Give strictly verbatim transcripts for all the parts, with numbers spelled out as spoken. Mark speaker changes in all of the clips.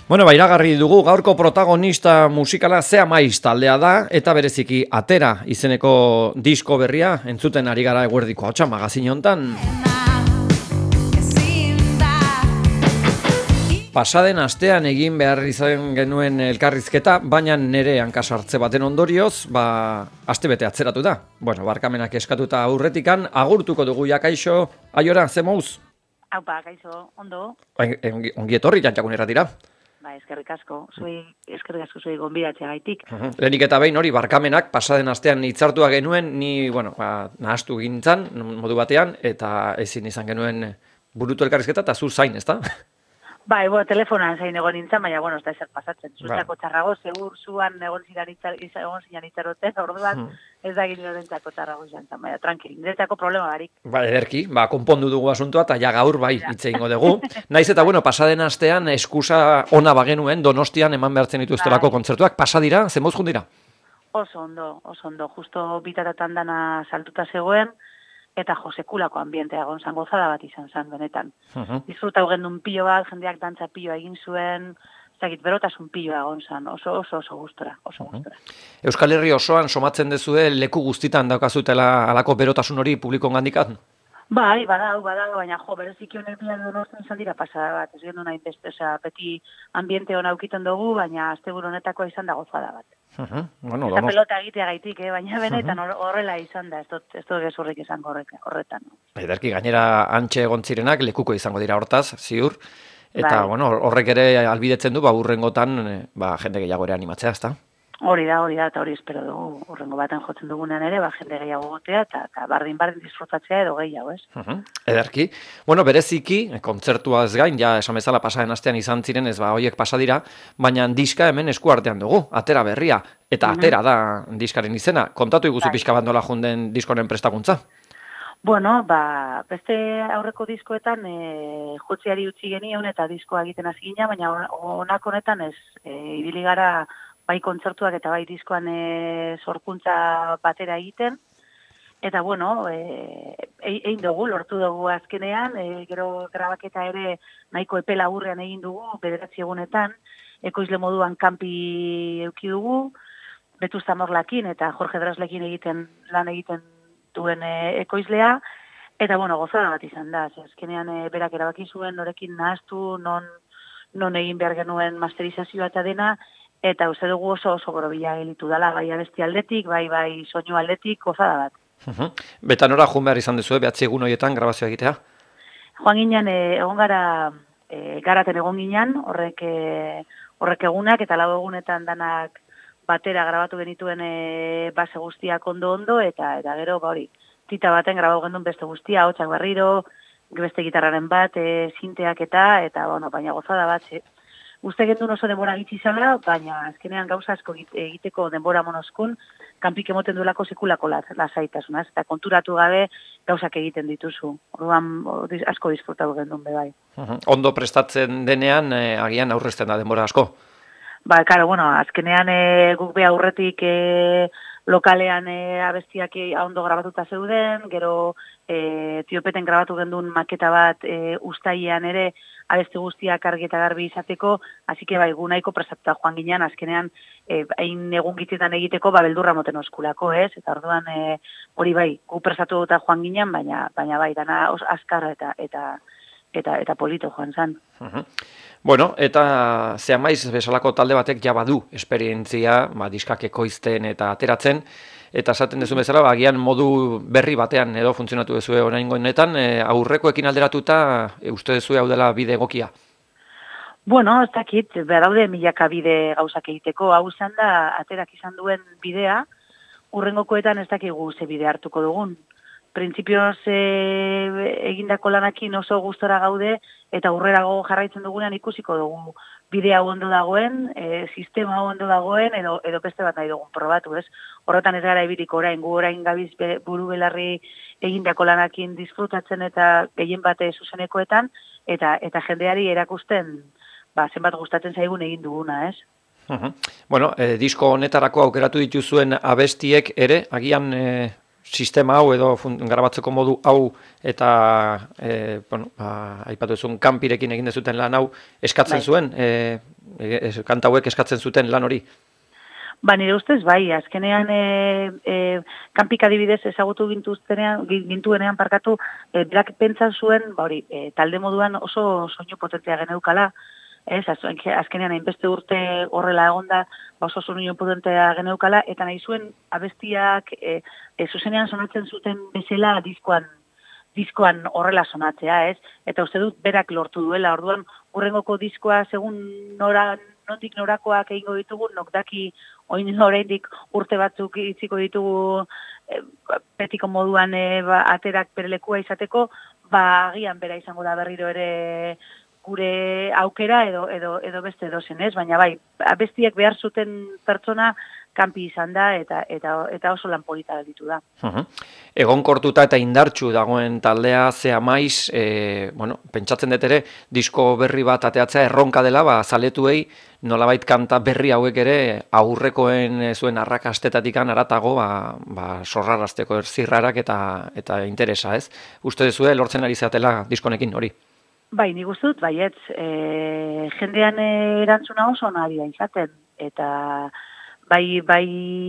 Speaker 1: Bueno, ba, iragarri dugu gaurko protagonista musikala Zea Maiz taldea da eta bereziki Atera izeneko disko berria entzuten ari gara eguerdiko ahotsa magazin hontan. Pasaden astean egin behar izan genuen elkarrizketa, baina nere hankasartze baten ondorioz, ba, astebete atzeratu da. Bueno, barkamenak eskatuta aurretikan, agurtuko dugu jakaixo, aiora, ze mouz?
Speaker 2: Aupa, kaixo, ondo.
Speaker 1: Ongi, ongi etorri jantxakun erratira.
Speaker 2: Ba, eskerrik asko, zuei, eskerrik asko zuei gonbidatzea gaitik.
Speaker 1: Uh -huh. Lehenik eta behin hori barkamenak pasaden astean hitzartua genuen, ni, bueno, ba, nahastu gintzan, modu batean, eta ezin izan genuen burutu elkarrizketa, eta zu zain, ezta?
Speaker 2: Ba, ebo, telefonan zain egon nintzen, baina, bueno, ez da ezer pasatzen. Zuzako txarrago, segur zuan egon zinan itxaroten, orduan, ez da ginen horrentzako txarrago izan zen, baina, tranquil, niretzako problema barik.
Speaker 1: Ba, ederki, ba, konpondu dugu asuntua, eta ja gaur, bai, hitz egingo dugu. Naiz eta, bueno, pasaden astean, eskusa ona bagenuen, Donostian eman behartzen dituztelako kontzertuak, pasa dira, zen moz dira?
Speaker 2: Oso ondo, oso ondo, justo bitatatan dana saltuta zegoen, eta jo, sekulako ambientea egon zan, gozada bat izan zen, benetan. Uh-huh. Disfruta hau gendun pilo bat, jendeak dantza pilo egin zuen, zakit, berotasun piloa egon zan, oso, oso, oso gustora, oso uh-huh. gustora.
Speaker 1: Euskal Herri osoan somatzen dezue leku guztitan daukazutela alako berotasun hori publikon gandikan?
Speaker 2: Bai, badau, badau, baina jo, bereziki honen bila Donostian izan dira pasada bat, ez gendu nahi beste, oza, beti ambiente hona aukiten dugu, baina asteburu honetako izan da gozada bat.
Speaker 1: Uh-huh. Bueno,
Speaker 2: eta pelota egitea gaitik, eh? Baina benetan horrela izan da, ez dut, ez dut gezurrik izango horretan.
Speaker 1: Ederki, gainera antxe egon zirenak lekuko izango dira hortaz, ziur, eta bai. Bueno, horrek ere albidetzen du, ba, urrengotan, ba, jende gehiago ere animatzea, ezta?
Speaker 2: Hori da, hori da, eta hori espero dugu, urrengo baten jotzen dugunean ere, ba, jende gehiago gotea, eta, eta bardin-bardin disfrutatzea edo gehiago, ez?
Speaker 1: Uh-huh. Ederki. Bueno, bereziki, kontzertua ez gain, ja, esan bezala pasaren astean izan ziren, ez ba, hoiek pasa dira, baina diska hemen esku artean dugu, Atera berria, eta uh-huh. Atera da diskaren izena. Kontatu iguzu pixka bandola junden diskoren prestakuntza?
Speaker 2: Bueno, ba, beste aurreko diskoetan e, jotziari utzi genion eta diskoa egiten hasi gina, baina honak honetan ez, e, ibili gara bai kontzertuak eta bai diskoan e, sorkuntza batera egiten. Eta, bueno, egin e, dugu, lortu dugu azkenean, e, gero grabaketa ere nahiko epe laburrean egin dugu, bederatzi egunetan, ekoizle moduan kanpi euki dugu, Betu Zamorlakin eta Jorge Draslekin egiten lan egiten duen e, ekoizlea, eta, bueno, gozada bat izan da, azkenean e, berak erabaki zuen norekin nahaztu, non, non egin behar genuen masterizazioa eta dena, eta uste dugu oso oso borobila gelitu dala, bai abesti aldetik, bai bai soinu aldetik, gozada bat.
Speaker 1: Uh-huh. Beta nora joan behar izan duzu, behatzi egun horietan grabazioa egitea?
Speaker 2: Joan ginen, e, egon gara, e, garaten egon ginen, horrek, e, horrek egunak, eta lau egunetan danak batera grabatu genituen e, base guztiak ondo-ondo, eta eta gero, ba hori, tita baten grabatu gendun beste guztia, hotxak berriro, beste gitarraren bat, e, sinteak eta, eta, bueno, baina gozada bat, e, uste gendun oso denbora gitzi zala, baina azkenean gauza asko egiteko denbora monoskun, kanpik emoten duelako sekulako lasaitasuna, eta konturatu gabe gauzak egiten dituzu. Orduan asko disfrutatu gendun bebai.
Speaker 1: Uh-huh. Ondo prestatzen denean, eh, agian aurrezten da denbora asko?
Speaker 2: Ba, karo, bueno, azkenean e, guk be aurretik e, lokalean e, abestiak e, ondo grabatuta zeuden, gero e, Tiopeten grabatu gendun maketa bat e, ustailean ere, abesti guztiak argi eta garbi izateko, hasi que bai, gu nahiko prestatuta joan ginean, azkenean, hain e, egun gitzetan egiteko, ba, beldurra moten oskulako, ez? Eta orduan, e, hori bai, gu prestatuta joan ginean, baina, baina bai, dana os, azkarra eta, eta, eta, eta polito joan zan.
Speaker 1: Uh-huh. Bueno, eta Zea Maiz bezalako talde batek ja badu esperientzia, ba, diskak ekoizten eta ateratzen, eta esaten duzu bezala, ba, agian modu berri batean edo funtzionatu duzue oraingo honetan, e, aurrekoekin alderatuta e, uste duzue hau dela bide egokia?
Speaker 2: Bueno, ez dakit, beraude milaka bide gauzak egiteko, hau izan da, aterak izan duen bidea, urrengokoetan ez dakigu ze bide hartuko dugun. Printzipioz e, egindako lanakin oso gustora gaude, eta aurrerago jarraitzen dugunean ikusiko dugu bidea ondo dagoen, e, sistema ondo dagoen, edo, edo beste bat nahi dugun probatu, ez? Horretan ez gara ibiliko orain, gu orain gabiz be, buru belarri egindako lanakin disfrutatzen eta gehien bate zuzenekoetan, eta eta jendeari erakusten, ba, zenbat gustatzen zaigun egin duguna, ez?
Speaker 1: Uh-huh. Bueno, e, disko honetarako aukeratu dituzuen abestiek ere, agian e, sistema hau edo grabatzeko modu hau eta e, bueno, ba, aipatu zuen kanpirekin egin dezuten lan hau eskatzen bai. Zuen, e, e, kanta hauek eskatzen zuten lan hori?
Speaker 2: Ba, nire ustez, bai, azkenean e, e, kanpik adibidez ezagutu gintuztenean, gintuenean parkatu, e, berak pentsan zuen, ba hori, e, talde moduan oso soinu potentea geneukala, ez, azkenean hainbeste urte horrela egonda, ba oso soinu potentea geneukala, eta nahi zuen abestiak e, e, zuzenean sonatzen zuten bezala diskoan, diskoan horrela sonatzea, ez, eta uste dut berak lortu duela, orduan hurrengoko diskoa segun nora, nondik norakoak egingo ditugu, nok daki oin oraindik urte batzuk itziko ditugu e, betiko moduan e, ba, aterak bere lekua izateko, ba agian bera izango da berriro ere gure aukera edo edo edo beste edozen, ez? Baina bai, abestiek behar zuten pertsona kanpi izan da eta eta eta oso lan polita ditu da.
Speaker 1: Uh-huh. Egonkortuta eta indartsu dagoen taldea zea maiz, e, bueno, pentsatzen dut ere disko berri bat ateatzea erronka dela, ba zaletuei nolabait kanta berri hauek ere aurrekoen e, zuen arrakastetatikan haratago ba, ba sorrarazteko zirrarak eta eta interesa, ez? Uste duzue lortzen ari zatela diskonekin hori?
Speaker 2: Bai, nik uste dut, baietz, e, jendean erantzuna oso nahi da izaten, eta bai, bai,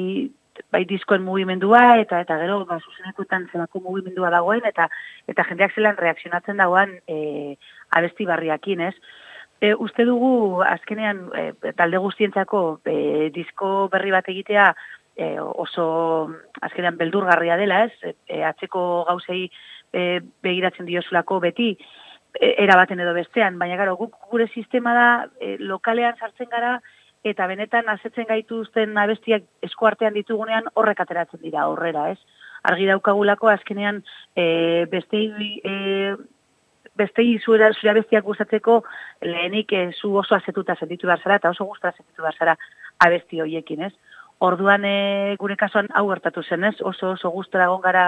Speaker 2: bai diskoen mugimendua, eta eta gero, ba, zuzenekoetan zelako mugimendua dagoen, eta eta jendeak zelan reakzionatzen dagoen e, abesti barriakin, ez? E, uste dugu, azkenean, e, talde guztientzako e, disko berri bat egitea e, oso, azkenean, beldurgarria dela, ez? E, atzeko gauzei e, begiratzen diozulako beti, era baten edo bestean, baina gero, guk gure sistema da, e, lokalean sartzen gara, eta benetan asetzen gaituzten abestiak eskuartean ditugunean horrek ateratzen dira aurrera, ez? Argi daukagulako azkenean e, bestei, e, bestei zure, zure abestiak gustatzeko lehenik e, zu oso azetuta sentitu behar zara, eta oso gustora sentitu behar zara abesti horiekin, ez? Orduan e, gure kasuan hau gertatu zen, ez? Oso oso gustora egon gara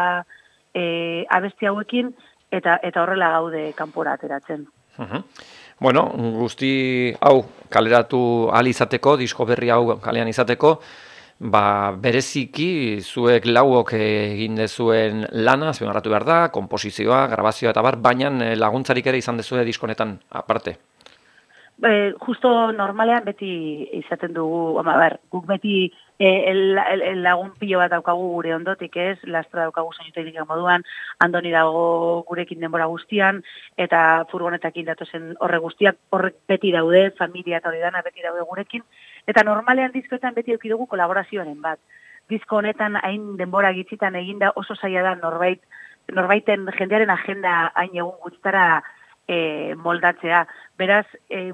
Speaker 2: e, abesti hauekin, eta eta horrela gaude kanpora ateratzen.
Speaker 1: Uh-huh. Bueno, guzti hau kaleratu ahal izateko, disko berri hau kalean izateko, ba bereziki zuek lauok egin dezuen lana, azpimarratu behar da, konposizioa, grabazioa eta bar, baina laguntzarik ere izan dezue diskonetan aparte.
Speaker 2: E, justo normalean beti izaten dugu, ama, ber, guk beti e, el, el, el lagun pilo bat daukagu gure ondotik, ez? Lastra daukagu soinu teknika moduan, Andoni dago gurekin denbora guztian, eta furgonetakin datozen horre guztiak, horrek beti daude, familia eta hori dana beti daude gurekin, eta normalean diskoetan beti eduki dugu kolaborazioaren bat. Disko honetan hain denbora gitzitan eginda oso zaila da norbait, norbaiten jendearen agenda hain egun gutxitara e, moldatzea. Beraz, e,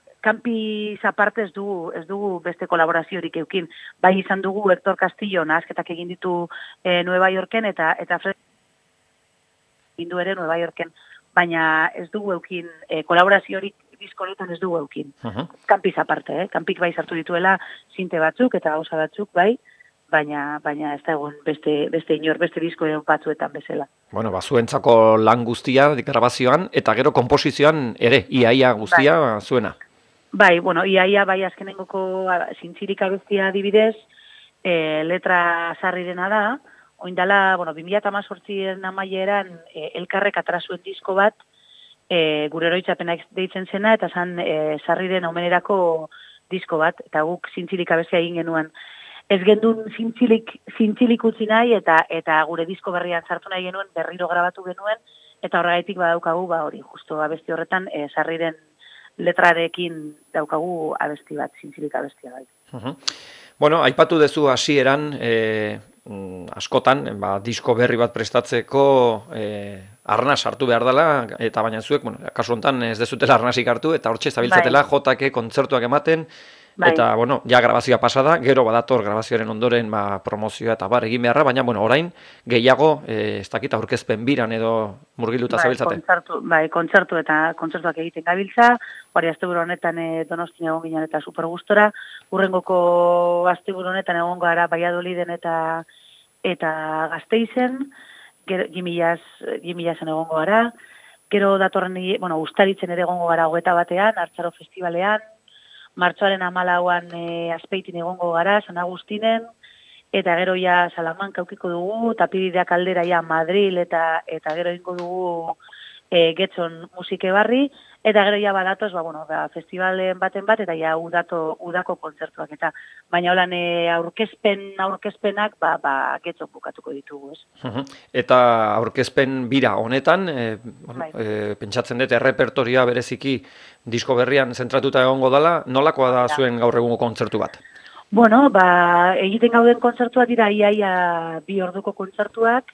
Speaker 2: kanpi aparte ez dugu, ez dugu beste kolaboraziorik eukin. Bai izan dugu Hector Castillo nahasketak egin ditu e, Nueva Yorken eta eta Fred egin du ere Nueva Yorken, baina ez dugu eukin e, kolaboraziorik disko honetan ez dugu eukin. Uh-huh. Kanpiz aparte, eh? Kanpik bai sartu dituela sinte batzuk eta gauza batzuk, bai, baina baina ez da egon beste beste inor beste disko batzuetan bezala.
Speaker 1: Bueno, ba zuentzako lan guztia grabazioan eta gero konposizioan ere iaia guztia bai. Zuena.
Speaker 2: Bai, bueno, iaia bai azkenengoko zintzirik abestia adibidez, e, letra sarrirena da, oindala, bueno, bi mila hemezortziren amaieran e, elkarrek atera zuen disko bat, e, gure oroitzapena deitzen zena, eta zan e, sarriren omenerako disko bat, eta guk zintzirik abestia egin genuen. Ez gendun zintzilik, zintzilik utzi nahi, eta eta gure disko berrian sartu nahi genuen, berriro grabatu genuen, eta horregatik badaukagu, ba hori, justo abesti horretan, e, sarriren letrarekin daukagu abesti bat, zintzilik abestia bai.
Speaker 1: Uh-huh. Bueno, aipatu dezu hasieran, e, askotan, ba, disko berri bat prestatzeko e, arnaz hartu behar dela, eta baina zuek, bueno, kasu honetan ez dezutela arnazik hartu, eta hortxe zabiltzatela bai. Jotake kontzertuak ematen, bai. Eta, bueno, ja grabazioa pasada, gero badator grabazioaren ondoren ba, promozioa eta bar egin beharra, baina, bueno, orain, gehiago, e, ez dakit aurkezpen biran edo murgiluta bai, zabiltzate.
Speaker 2: Kontzertu, bai, kontzertu eta kontzertuak egiten gabiltza, hori asteburu honetan e, Donostin egon ginen eta super gustora, urrengoko asteburu honetan egon gara Valladoliden eta eta Gasteizen, gimilaz egongo gara, gero datorren, bueno, Uztaritzen ere egongo gara hogeta batean, Artzaro Festivalean, martxoaren hamalauan e, Azpeitin egongo gara, San Agustinen, eta gero ja Salamanca aukiko dugu, Tapibideak aldera ja Madril, eta eta gero ingo dugu e, Getxon musike barri, Eta gero ja badatoz, ba, bueno, ba, festivalen baten bat, eta ja udato, udako kontzertuak, eta baina holan e, aurkezpen, aurkezpenak, ba, ba, getxo bukatuko ditugu, ez.
Speaker 1: Mhm. Eta aurkezpen bira honetan, e, bueno,
Speaker 2: Bai.
Speaker 1: e, pentsatzen dut, errepertoria bereziki disko berrian zentratuta egongo dela, nolakoa da zuen gaur egungo kontzertu bat?
Speaker 2: Bueno, ba, egiten gauden kontzertuak dira, iaia bi orduko kontzertuak,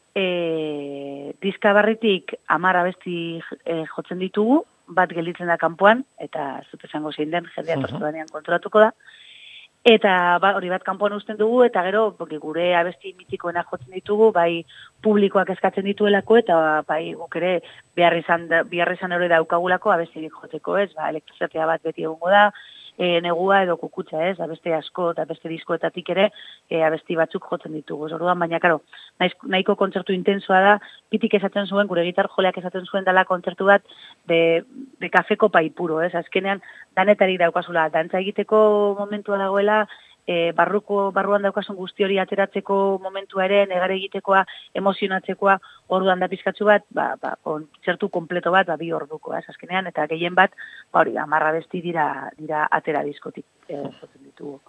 Speaker 2: e, diska barritik hamar abesti e, jotzen ditugu, bat gelditzen da kanpoan, eta zut esango zein den, jendea
Speaker 1: Mhm.
Speaker 2: tortu danean kontrolatuko da. Eta ba, hori bat kanpoan uzten dugu, eta gero gure abesti mitikoenak jotzen ditugu, bai publikoak eskatzen dituelako, eta bai guk ere behar izan, behar izan hori daukagulako abestirik joteko, ez? Ba, elektrizatea bat beti egongo da, e, negua edo kukutza, ez? Abeste asko eta beste diskoetatik ere e, abesti batzuk jotzen ditugu. Orduan, baina, karo, naiz, nahiko kontzertu intensoa da, pitik esaten zuen, gure gitar joleak esaten zuen dela kontzertu bat de, de kafeko pai puro, ez? Azkenean, danetarik daukazula, dantza egiteko momentua dagoela, e, barruko, barruan daukasun guzti hori ateratzeko momentua ere, negare egitekoa, emozionatzekoa, orduan da pizkatzu bat, ba, ba, kontzertu kompleto bat, ba, bi orduko, ez? Azkenean, eta gehien bat, ba, hori, amarra besti dira, dira atera diskotik, e, jotzen ditugu.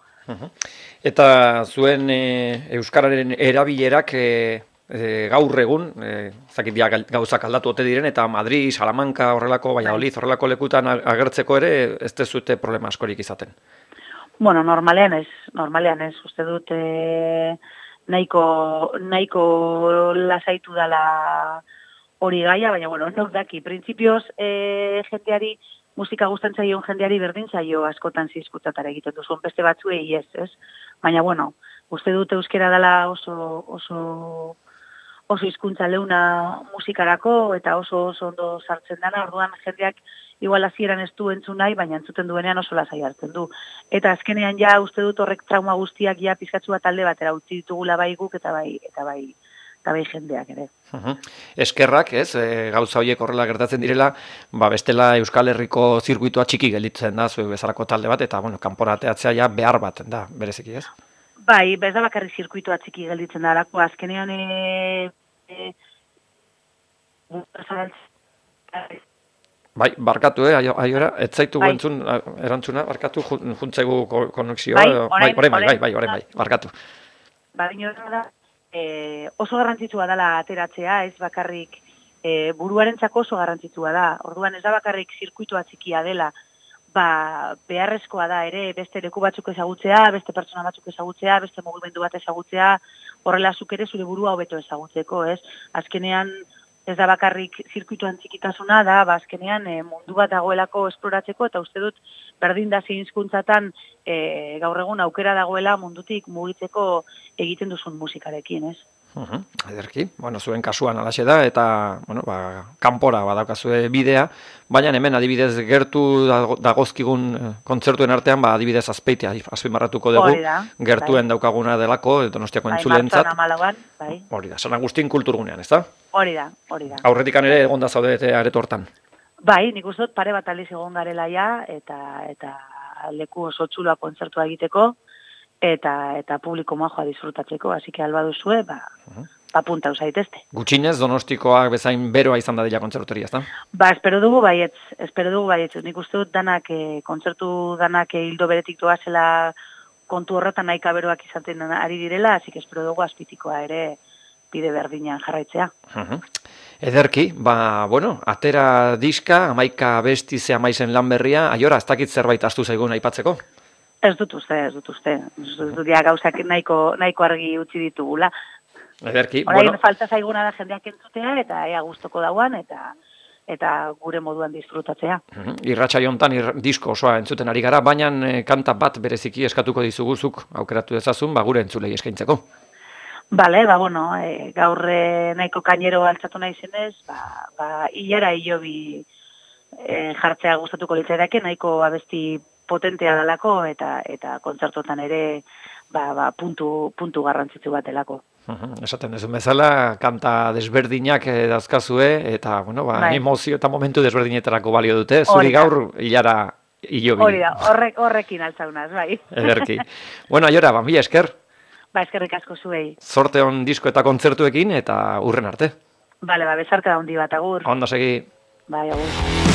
Speaker 1: Eta zuen e, euskararen erabilerak e, e, gaur egun, e, zakit dia gauzak aldatu ote diren, eta Madrid, Salamanca horrelako, Valladolid horrelako lekutan agertzeko ere, ez dezute problema askorik izaten.
Speaker 2: Bueno, normalean ez, normalean ez, uste dut e, nahiko, nahiko lasaitu dela hori gaia, baina, bueno, nok daki, printzipioz e, jendeari, musika gustan zaion jendeari berdin zaio askotan zizkutatara egiten duzuen beste batzuei ez, ez? Baina, bueno, uste dut euskera dela oso, oso, oso hizkuntza leuna musikarako, eta oso oso ondo sartzen dana, orduan jendeak igual hasieran ez du entzun nahi, baina entzuten duenean oso lasai hartzen du. Eta azkenean ja uste dut horrek trauma guztiak ja pizkatzu bat talde batera utzi ditugula bai guk eta bai eta bai eta bai jendeak ere.
Speaker 1: Uhum. Eskerrak, ez, e, gauza horiek horrela gertatzen direla, ba bestela Euskal Herriko zirkuitua txiki gelditzen da, zuek bezalako talde bat, eta bueno, kanpora ateatzea ja behar bat da, bereziki, ez?
Speaker 2: Bai, bez da bakarrik zirkuitua txiki gelditzen da, alako, azkenean e, e,
Speaker 1: Bai, barkatu, eh, aiora, ez zaitu
Speaker 2: bai.
Speaker 1: entzun erantzuna, barkatu, juntzaigu konexioa,
Speaker 2: bai,
Speaker 1: bai, orain bai, bai, bai, orain bai, barkatu.
Speaker 2: Bai, da, e, oso garrantzitsua dela ateratzea, ez bakarrik e, buruarentzako oso garrantzitsua da. Orduan ez da bakarrik zirkuitua txikia dela, ba, beharrezkoa da ere beste leku batzuk ezagutzea, beste pertsona batzuk ezagutzea, beste mugimendu bat ezagutzea, horrela zuk ere zure burua hobeto ezagutzeko, ez? Azkenean ez da bakarrik zirkuituan txikitasuna da, ba, azkenean e, mundu bat dagoelako esploratzeko, eta uste dut berdin da zein hizkuntzatan e, gaur egun aukera dagoela mundutik mugitzeko egiten duzun musikarekin, ez?
Speaker 1: Uhum, ederki, bueno, zuen kasuan alaxe da, eta, bueno, ba, kanpora badaukazue bidea, baina hemen adibidez gertu dagozkigun kontzertuen artean, ba, adibidez Azpeitia azpimarratuko dugu,
Speaker 2: da,
Speaker 1: gertuen
Speaker 2: bai.
Speaker 1: daukaguna delako, Donostiako
Speaker 2: bai,
Speaker 1: entzulentzat.
Speaker 2: martxoan hamalauan, bai.
Speaker 1: Hori da, San Agustin kulturgunean, ez da?
Speaker 2: Hori da, hori da.
Speaker 1: Aurretikan ere egonda zaudete areto hortan.
Speaker 2: Bai, nik uste dut pare bat aldiz egon garela ja, eta, eta leku oso txuloa kontzertua egiteko, eta eta publiko majoa disfrutatzeko, así que alba duzue, ba, uh-huh. apunta usaitezte.
Speaker 1: Gutxinez, Donostikoak bezain beroa izan da dela kontzertoria, ez da?
Speaker 2: Ba, espero dugu baietz, espero dugu baietz. Nik uste dut danak, e, kontzertu danak e, hildo beretik doazela kontu horretan nahika beroak izaten ari direla, así que espero dugu azpitikoa ere bide berdinean jarraitzea.
Speaker 1: Uh-huh. Ederki, ba, bueno, atera diska, amaika besti ze amaizen lan berria, aiora, ez dakit zerbait astu zaigun aipatzeko?
Speaker 2: Ez dut uste, ez dut uste. Ez dut ja gauzak nahiko, nahiko argi utzi ditugula.
Speaker 1: Ederki,
Speaker 2: Orain
Speaker 1: bueno.
Speaker 2: falta zaiguna da jendeak entzutea, eta ea gustoko dauan, eta eta gure moduan disfrutatzea.
Speaker 1: Uh-huh. Irratsaio hontan ir, disko osoa entzuten ari gara, baina e, kanta bat bereziki eskatuko dizuguzuk aukeratu dezazun, ba, gure entzulei eskaintzeko.
Speaker 2: Bale, ba, bueno, e, gaur e, nahiko kainero altzatu nahi zenez, ba, ba, hilara hilobi e, jartzea gustatuko litzaidake, nahiko abesti potentea dalako, eta eta kontzertotan ere ba, ba, puntu, puntu garrantzitsu bat delako.
Speaker 1: Uh-huh. Esaten dezun bezala, kanta desberdinak eh, dazkazue, eta bueno, ba,
Speaker 2: bai.
Speaker 1: emozio eta momentu desberdinetarako balio dute, zuri gaur hilara hilobi.
Speaker 2: Hori da, horrek, horrekin altzaunaz, bai.
Speaker 1: Ederki. Bueno, aiora, ba, mila esker.
Speaker 2: Ba, eskerrik asko zuei.
Speaker 1: Zorte on disko eta kontzertuekin, eta urren arte.
Speaker 2: Bale, ba, bezarka da hundi bat, agur.
Speaker 1: Ondo segi.
Speaker 2: Bai, agur.